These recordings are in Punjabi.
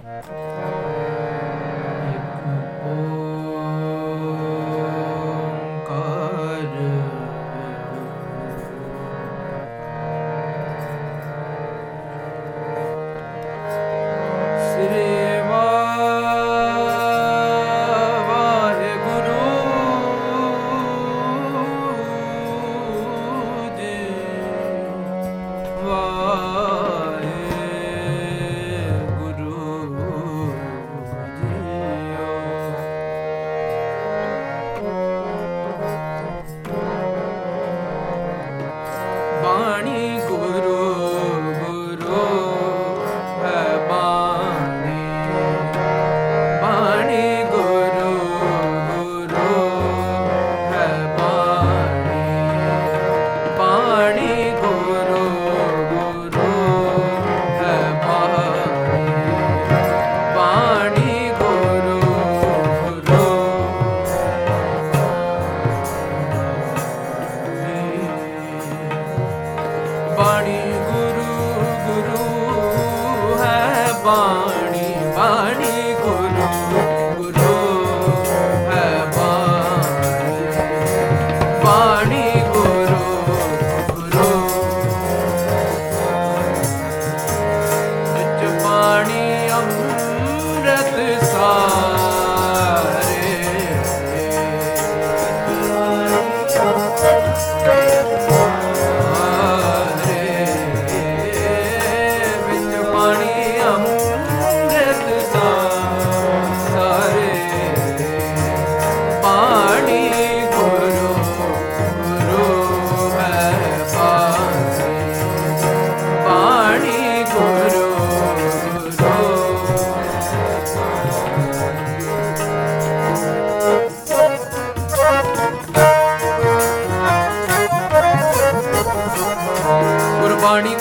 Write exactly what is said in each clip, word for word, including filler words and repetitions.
ਗੁਰਬਾਣੀ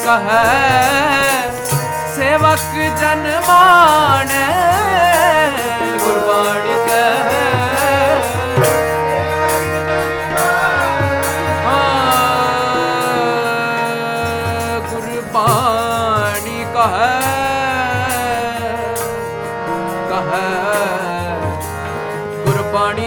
ਕਹੈ ਸੇਵਕ ਜਨ ਮਾਣੈ, ਗੁਰਬਾਣੀ ਕਹੈ ਗੁਰਬਾਣੀ ਕਹੈ ਕਹੈ ਗੁਰਬਾਣੀ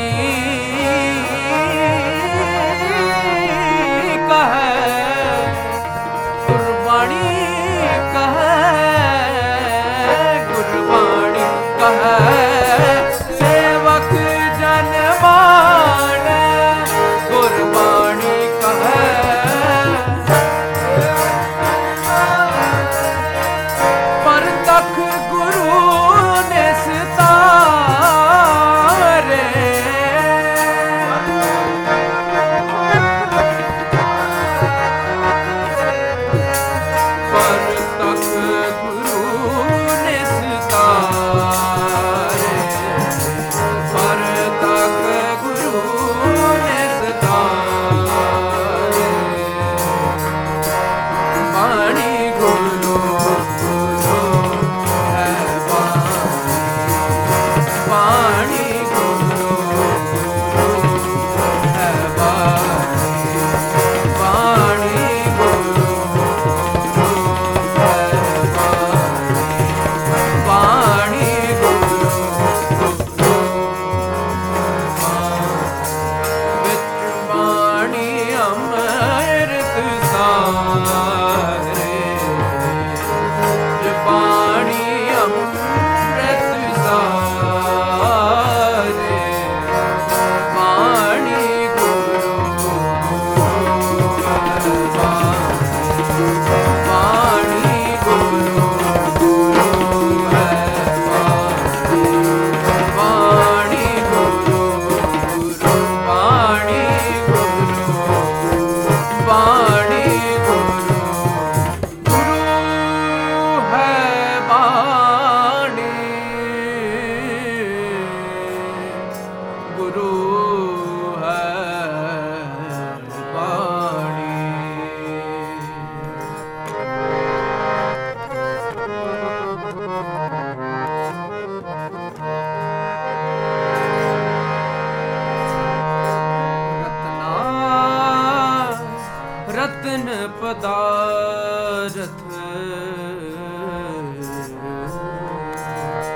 ਰਤਨ ਪਦਾਰਥ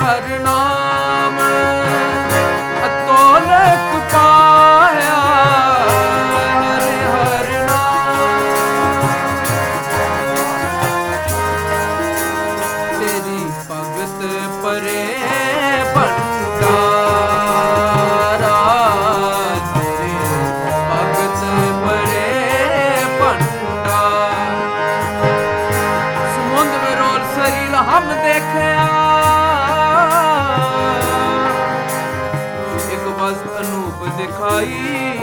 हर नाम अतोलक पाया हरे हर नाम तेरी भगत परे भंडारा तेरी भगत परे भंडार समुंद विरोल शरीर हम देखया एक बस अनूप दिखाई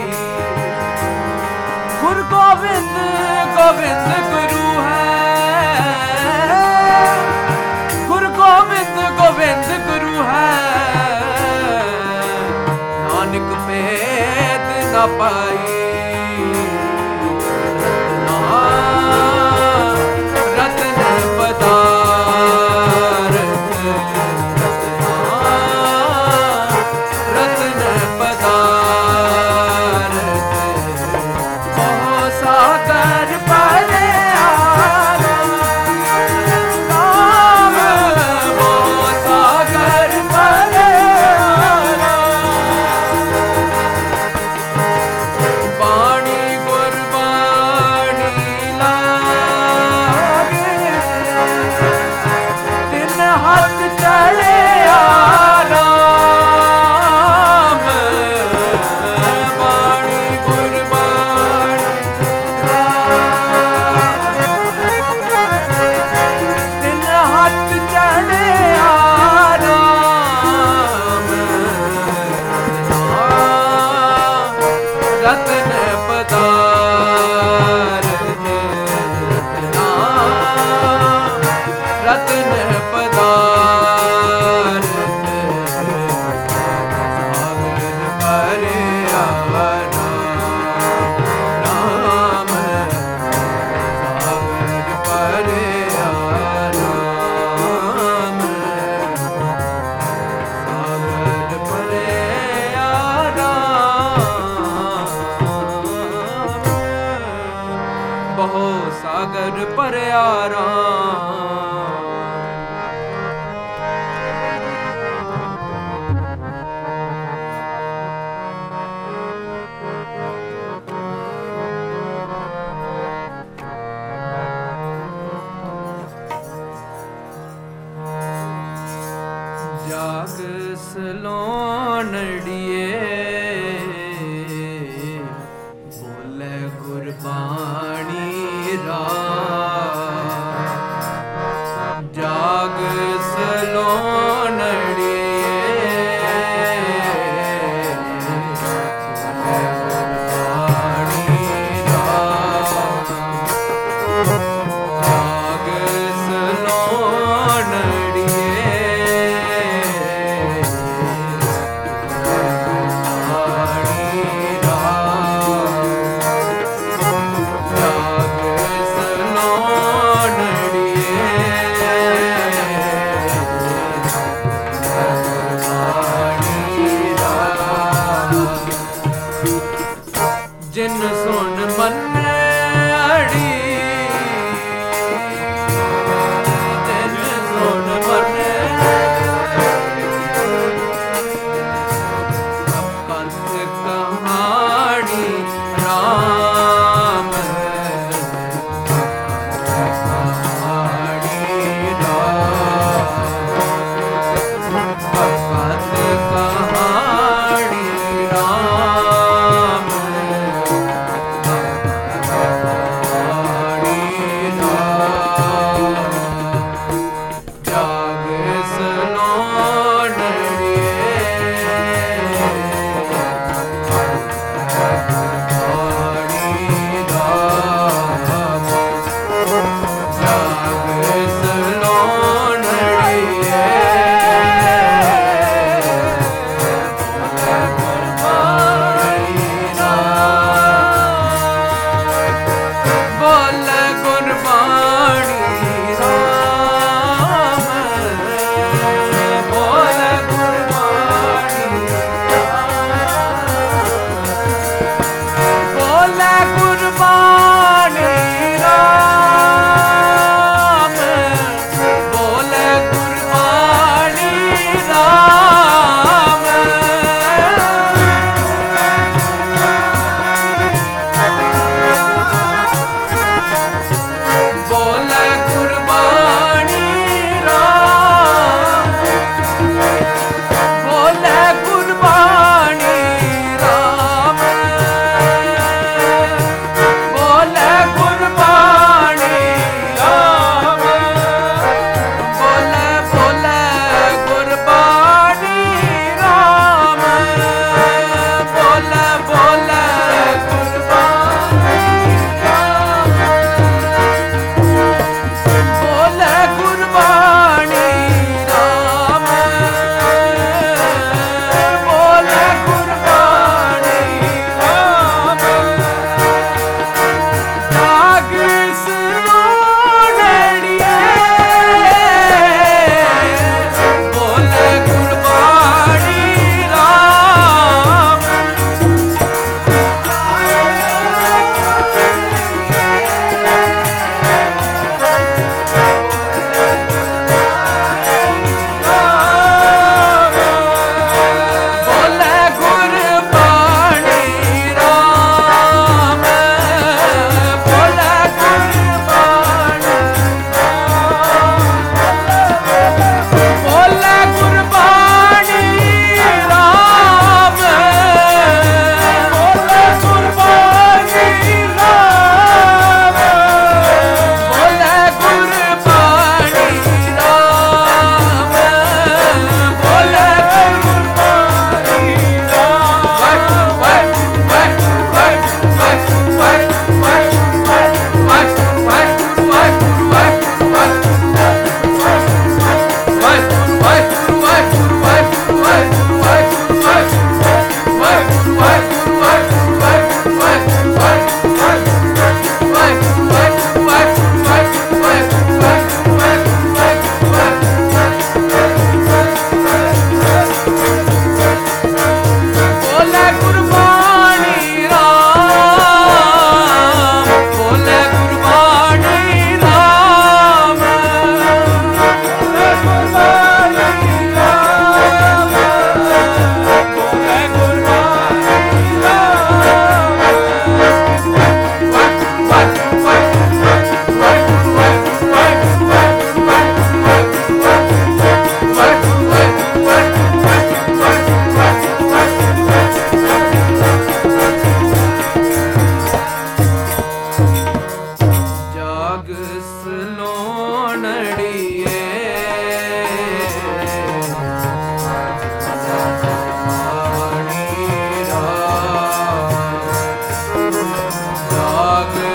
गुरु गोविंद गोविंद गुरु है गुरु गोविंद गोविंद गुरु है नानक भेद न पाई रतन पदारथ रतन पदारथ ओ सागर परे नाम ओ सागर परे बाणी गुरबाणी लागे तिन हाथ चढ़े राम बाणी गुरबाणी तिन हाथ चढ़े राम रतन पदारथ रतन पदारथ सागर परे नाम सागर परे नाम सागर परे बहु सागर परे राम जाग सलोनड़िए बोले गुरबाणी राम जाग सलोनड़िए बोले गुरबाणी राम जाग सलोनड़िए ਸਲੋਣੜੀਏ ਜਾਗ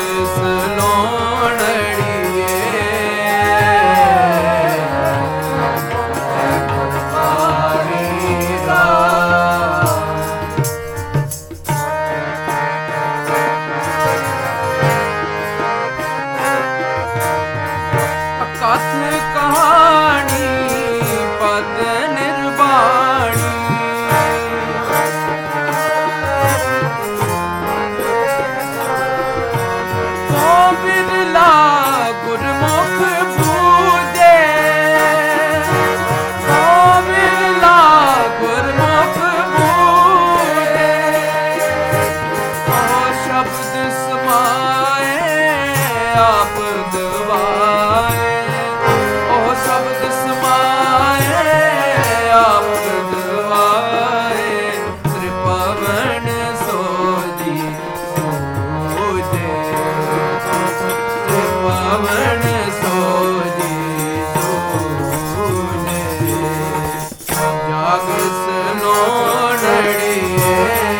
ਸਲੋਣੜੀਏ ਕਥ ਕਹਾਣੀ ਪਦ ਨਿਰਵਾਣੀ ਕੋ ਬਿਰਲਾ ਗੁਰਮੁਖ ਬੂਝੇ ਕੋ ਬਿਰਲਾ ਗੁਰਮੁਖ ਬੂਝੇ ਕੋ ਸ਼ਬਦ ਸਮਾਏ ਆਪ ਗਵਾਏ ਸ਼ਬਦ ਸਮਾਏ ਆਪ ਗਵਾਏ ਤ੍ਰਿਪਵਨ ਸੋਜੀ ਸੂਝੇ ਤ੍ਰਿਪਵਨ ਸੋਜੀ ਸੂਝੇ ਜਾਗ ਸਲੋਣੜੀਏ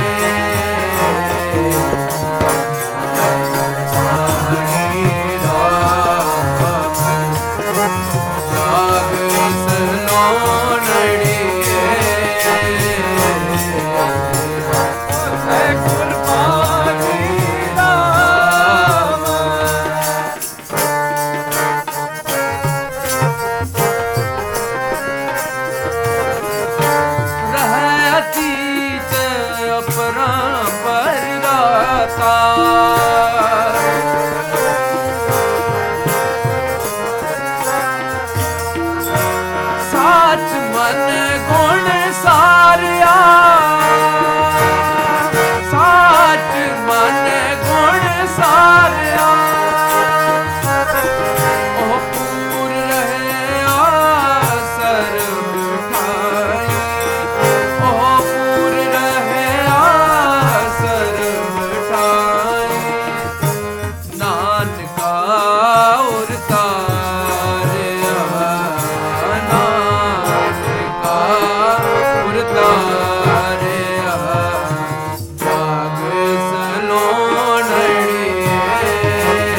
ਸਾਚ ਮਨ ਗੁਣ ਸਾਰਿਆ ਸਾਚ ਮਨ ਗੁਣ ਸਾਰਿਆ ਉਹ ਪੂਰ ਰਹਿਆ ਸਰਬ ਠਾਈ ਉਹ ਪੂਰ ਰਹਿਆ ਸਰਬ ਠਾਈ ਨਾਨਕਾ ਉਰਤਾ ਜਾਗ ਸਲੋਣੜੀਏ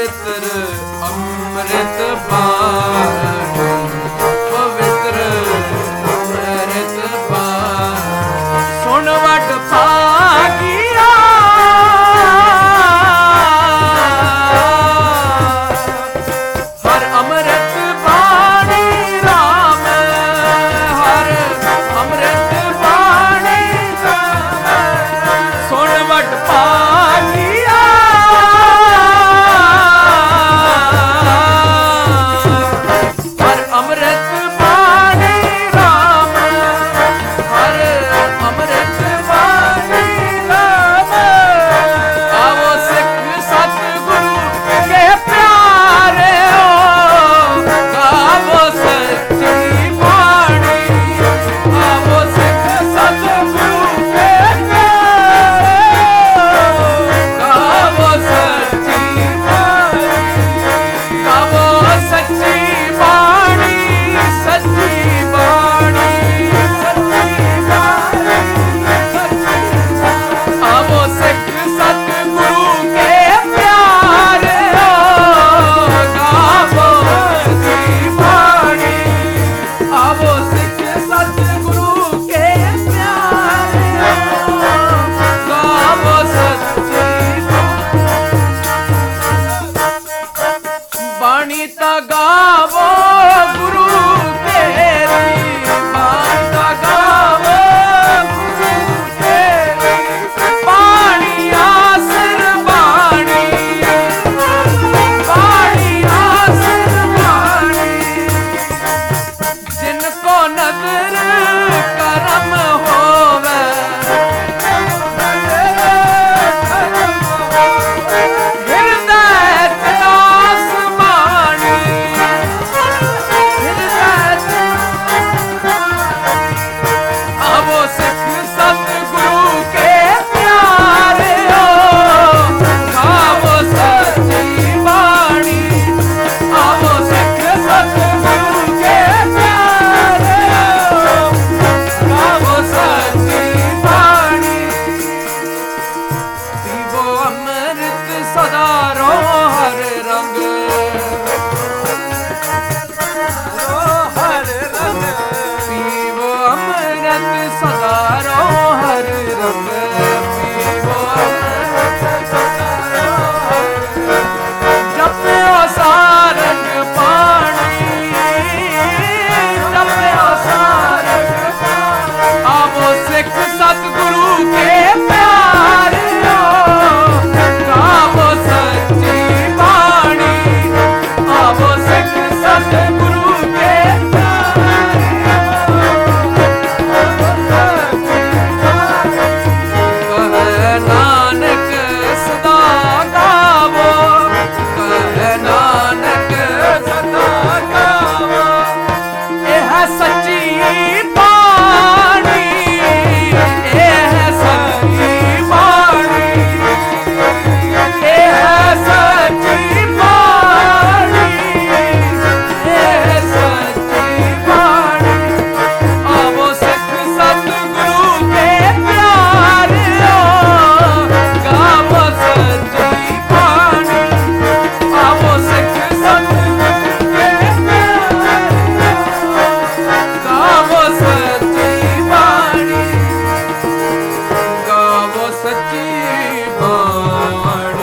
ਪਵਿੱਤਰ ਅੰਮ੍ਰਿਤ ਬਾਣੀ, ਪਵਿੱਤਰ ਅੰਮ੍ਰਿਤ ਬਾਣੀ। ਸੁਣ ਵਡ ਭਾਗੀਆ ਹਰ ਅੰਮ੍ਰਿਤ ਬਾਣੀ ਰਾਮ, ਹਰ ਅੰਮ੍ਰਿਤ ਬਾਣੀ ਰਾਮ। ਸੁਣ ਵਡ ਭਾਗੀਆ ਹਰ ਅੰਮ੍ਰਿਤ ਬਾਣੀ ਰਾਮ, ਹਰ ਅੰਮ੍ਰਿਤ ਬਾਣੀ ਰਾਮ। ਆਵੋ ਸਿੱਖ ਸਤਿਗੁਰੂ ਕੇ ਪਿਆਰਿਓ, ਗਾਵੋ ਸੱਚੀ ਬਾਣੀ। ਆਵੋ ਸਿੱਖ ਸਤਿਗੁਰੂ ਕੇ ਪਿਆਰਿਓ, ਗਾਵੋ ਸੱਚੀ ਬਾਣੀ। ਗਾਵੋ ਸੱਚੀ ਬਾਣੀ, ਸੱਚੀ ਬਾਣੀ, ਸੱਚੀ ਬਾਣੀ, ਸੱਚੀ। ਆਵੋ ਸਿੱਖ ਸਤਿਗੁਰੂ ਕੇ ਪਿਆਰਿਓ, ਗਾਵੋ ਸੱਚੀ ਬਾਣੀ। ਆਵੋ ਸਿੱਖ ਸਤਿਗੁਰੂ ਕੇ ਪਿਆਰਿਓ, ਗਾਵੋ ਸੱਚੀ ਬਾਣੀ। ਤਾਂ ਗਾਵੋ ਗੁਰੂ ਤੇਰੀ, ਬਾਣੀ ਤਾਂ ਗਾਵੋ ਗੁਰੂ ਤੇਰੀ। ਬਾਣੀ ਆਸਰ ਬਾਣੀ, ਬਾਣੀ ਆਸਰ ਬਾਣੀ। ਜਿਨ ਕੋ ਨਦਰ ਕਰਮ ਹੋਵੇ, ਹਿਰਦੈ ਤਨਾਸ ਬਾਣੀ, ਹਿਰਦੈ ਆਵੋ ਸਿੱਖ ਸਤਿਗੁਰੂ ਕੇ ਪਿਆਰਿਓ, ਗਾਵੋ ਸੱਚੀ ਬਾਣੀ। ਆਵੋ ਸਿੱਖ ਸਤਿਗੁਰੂ ਕੇ ਪਿਆਰਿਓ, ਗਾਵੋ ਸੱਚੀ ਬਾਣੀ। ਪੀਵੋ ਅੰਮ੍ਰਿਤ ਸਦਾ ਰੋ ਹਰ ਰੰਗ, ਹਰ ਰੰਗ। ਪੀਵੋ ਅੰਮ੍ਰਿਤ ਸਦਾ ਰੋ ਹਰ ਰੰਗ, ਪੀਵੋ ਅੰਮ੍ਰਿਤ ਸਦਾ ਰੋ ਹਰ ਰੰਗ। ਜਪਿਓ ਸਾਰੰਗ ਪਾਣੀ, ਜਪਿਓ ਸਾਰੰਗ ਪਾਣੀ। ਆਵੋ ਸਿੱਖ ਸਤਿਗੁਰੂ ਕੇ ਪਿਆਰਿਓ, ਗਾਵੋ ਸੱਚੀ ਬਾਣੀ। ਆਵੋ ਸਿੱਖ ਸਤਿਗੁਰੂ ਕੇ ਪਿਆਰਿਓ, ਕਹੈ ਨਾਨਕ ਸਦਾ ਗਾਵੋ, ਕਹੈ ਨਾਨਕ ਸਦਾ ਗਾਵੋ। ਇਹ ਸੱਚੀ ਬਾਣੀ, ਇਹ ਸੱਚੀ ਬਾਣੀ, ਇਹ ਸੱਚੀ ਬਾਣੀ, ਇਹ ਸੱਚੀ ਬਾਣੀ। ਆਵੋ ਸਿੱਖ ਸਤਿਗੁਰੂ ਕੇ ਪਿਆਰਿਓ, ਗਾਵੋ ਸੱਚੀ ਬਾਣੀ। ਆਵੋ ਸਿੱਖ ਸਤਿਗੁਰੂ ਕੇ ਪਿਆਰਿਓ, ਗਾਵੋ ਸੱਚੀ ਬਾਣੀ, ਗਾਵੋ ਸੱਚੀ ਬਾਣੀ,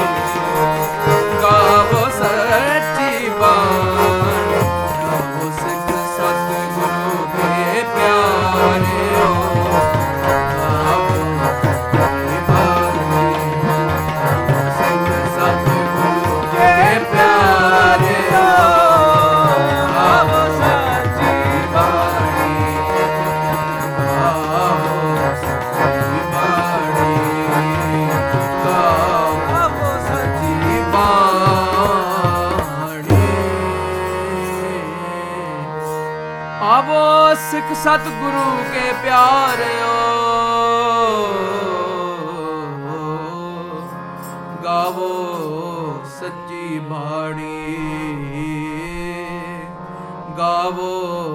ਗਾਵੋ ਸੱਚੀ ਬਾਣੀ। ਗਾਵੋ ਸਿੱਖ ਸਤਿਗੁਰੂ ਕੇ ਪਿਆਰਿਓ, ਗਾਵੋ ਸੱਚੀ ਬਾਣੀ। ਸਿੱਖ ਸਤਿਗੁਰੂ ਕੇ ਪਿਆਰਿਓ, ਗਾਵੋ ਸੱਚੀ ਬਾਣੀ, ਗਾਵੋ ਸੱਚੀ ਬਾਣੀ, ਗਾਵੋ ਸੱਚੀ ਬਾਣੀ। ਆਵੋ ਸਿੱਖ ਸਤਿਗੁਰੂ ਕੇ ਪਿਆਰਿਓ, ਗਾਵੋ ਸੱਚੀ ਬਾਣੀ, ਗਾਵੋ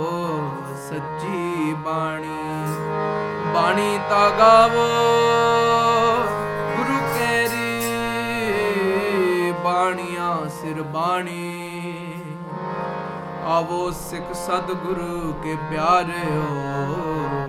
ਸੱਚੀ ਬਾਣੀ। ਬਾਣੀ ਤਾ ਗਾਵੋ ਗੁਰੂ ਕੇਰੀ, ਬਾਣੀਆਂ ਸੇ ਨਿਰਬਾਣੀ। आवो सिख सदगुरु के प्यारे हो,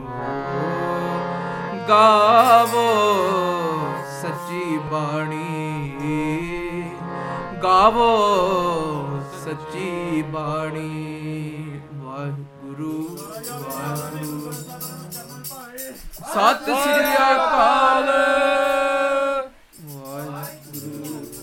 गावो सच्ची बाणी, गावो सच्ची बाणी। वाहिगुरु वाहिगुरु। सत श्री अकाल।